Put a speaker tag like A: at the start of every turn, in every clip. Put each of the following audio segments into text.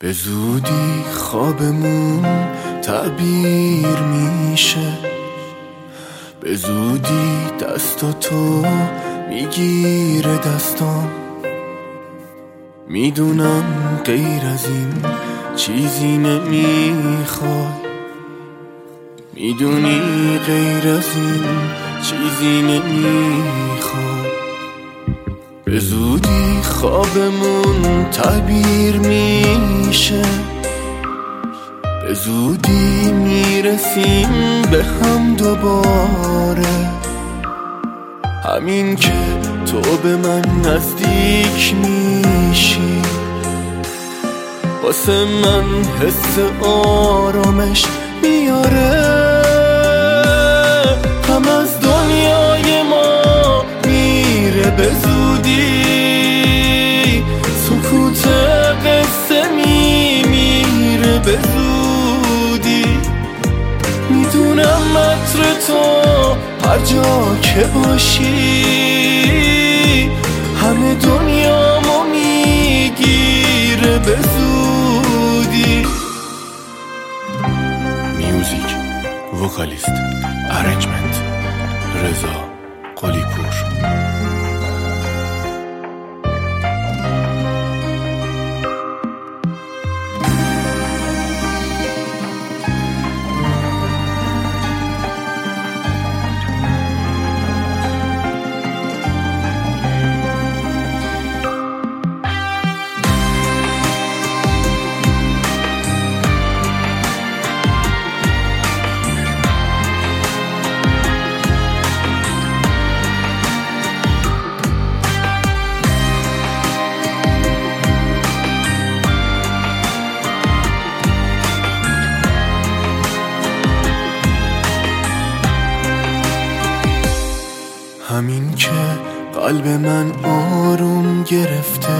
A: به زودی خوابمون تعبیر میشه، به زودی دستاتو میگیره دستام. میدونم غیر از این چیزی نمیخوای، میدونی غیر از این چیزی نمیخوای. به زودی خوابمون تعبیر میشه، به زودی میرسیم به هم دوباره. همین که تو به من نزدیک میشی، واسه من حس آرامش میاره. هم از دنیای ما میره به زودی، سکوت قصه میمیره به زودی. میدونم عطر تو هر جا که باشی، همه دنیامو میگیره به زودی. میوزیک، وکالیست، ارنجمنت رضا قلی‌پور. همین که قلب من آروم گرفته،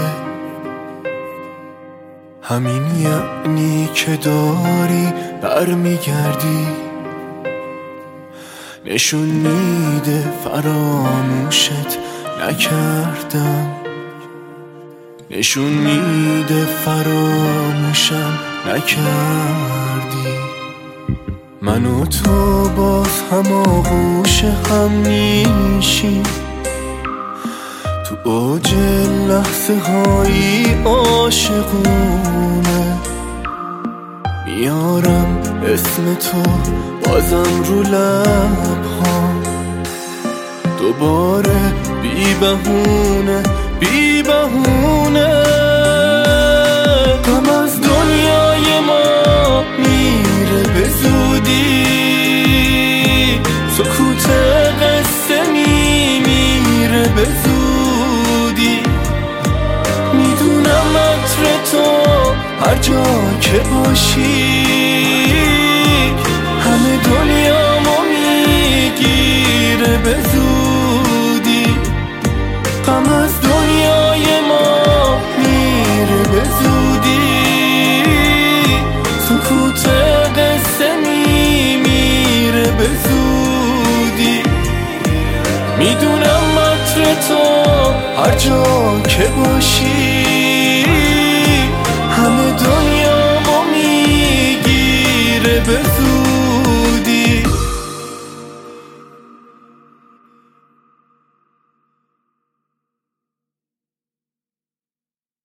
A: همین یعنی که داری برمیگردی. نشون میده فراموشت نکردم، نشون میده فراموشم نکردی. من و تو باز هم آغوش هم میشیم، تو اوج لحظه های عاشقونه. میارم اسم تو بازم رو لبهام، دوباره بی بهونه بی بهونه. غم از دنیای ما میره به زودی، سکوت قصه میمیره به زودی. میدونم عطر تو هر جا که باشی، همه دنیامو میگیره به زودی. غم از دنیای ما میره به زودی، سکوت قصه میمیره به زودی. میدونم عطر تو هر جا که باشی،